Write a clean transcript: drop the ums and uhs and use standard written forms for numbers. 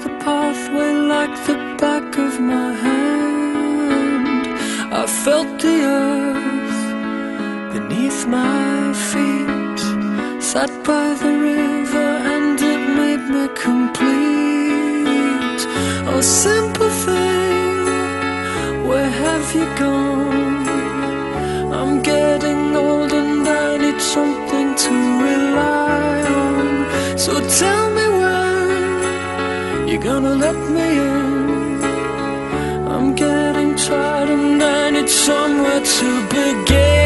the pathway like the back of my hand. I felt the earth beneath my feet, sat by the river and it made me complete. Oh, simple thing, where have you gone? I'm getting old and I need something to rely on. So tell me when you're gonna let me in. I'm getting tired and I need somewhere to begin.